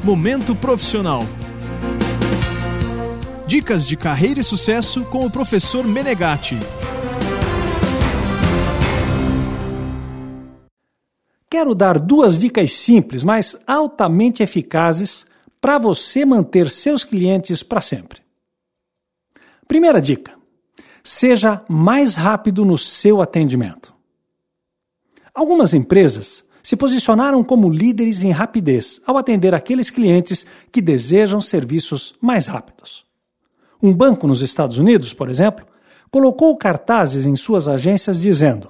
Momento Profissional. Dicas de carreira e sucesso com o professor Menegatti. Quero dar 2 dicas simples, mas altamente eficazes para você manter seus clientes para sempre. Primeira dica: seja mais rápido no seu atendimento. Algumas empresas se posicionaram como líderes em rapidez ao atender aqueles clientes que desejam serviços mais rápidos. Um banco nos Estados Unidos, por exemplo, colocou cartazes em suas agências dizendo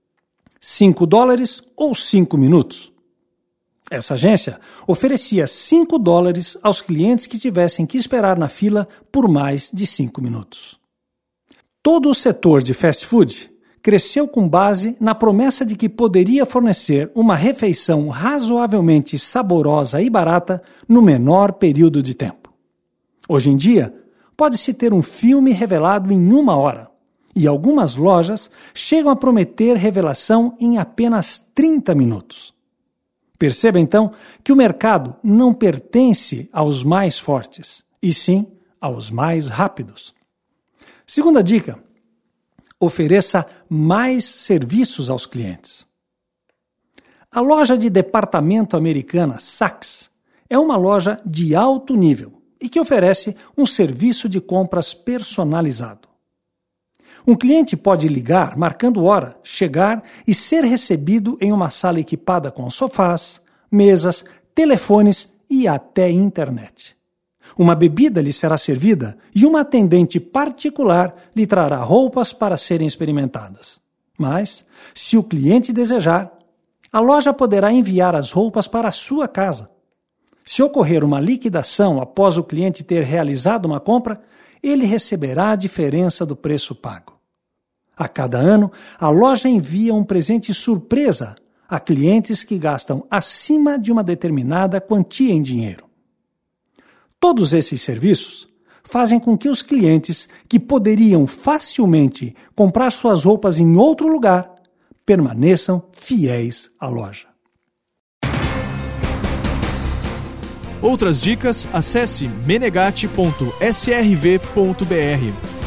$5 ou 5 minutos. Essa agência oferecia $5 aos clientes que tivessem que esperar na fila por mais de 5 minutos. Todo o setor de fast food cresceu com base na promessa de que poderia fornecer uma refeição razoavelmente saborosa e barata no menor período de tempo. Hoje em dia, pode-se ter um filme revelado em 1 hora. E algumas lojas chegam a prometer revelação em apenas 30 minutos. Perceba então que o mercado não pertence aos mais fortes, e sim aos mais rápidos. Segunda dica: ofereça mais serviços aos clientes. A loja de departamento americana Saks é uma loja de alto nível e que oferece um serviço de compras personalizado. Um cliente pode ligar marcando hora, chegar e ser recebido em uma sala equipada com sofás, mesas, telefones e até internet. Uma bebida lhe será servida e uma atendente particular lhe trará roupas para serem experimentadas. Mas, se o cliente desejar, a loja poderá enviar as roupas para a sua casa. Se ocorrer uma liquidação após o cliente ter realizado uma compra, ele receberá a diferença do preço pago. A cada ano, a loja envia um presente surpresa a clientes que gastam acima de uma determinada quantia em dinheiro. Todos esses serviços fazem com que os clientes que poderiam facilmente comprar suas roupas em outro lugar permaneçam fiéis à loja. Outras dicas, acesse menegatti.srv.br.